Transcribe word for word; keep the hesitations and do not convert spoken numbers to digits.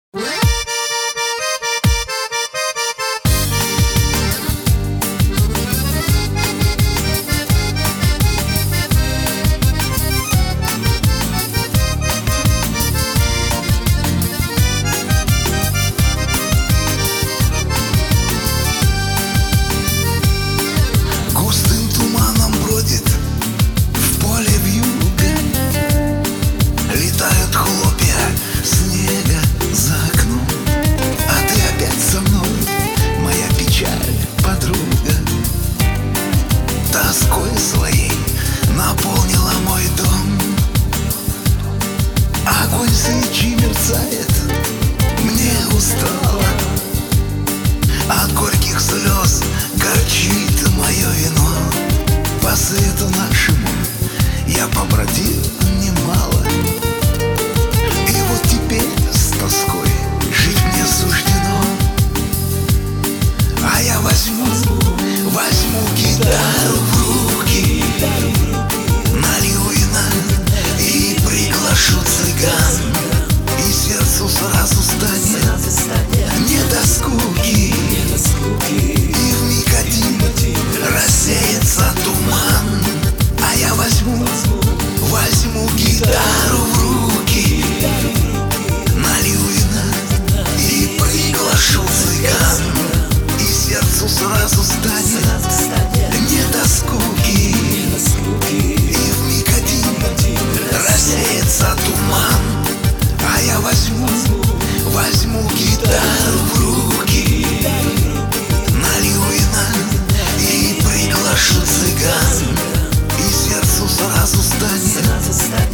Тоской своей наполнила мой дом. Огонь свечи мерцает, мне устало. От горьких слез горчит мое вино. По свету нашему я побродил немало, и вот теперь с тоской жить мне суждено. А я возьму, возьму гитару в руки, налью вина и приглашу цыган, и сердцу сразу станет не до скуки, и вмиг один рассеется туман. А я возьму, возьму гитару в руки, налью вина и приглашу цыган, и сердцу сразу станет не до скуки, и вмиг один рассеется туман. А я возьму, возьму гитару в руки, налью вина и приглашу цыган, и сердцу сразу станет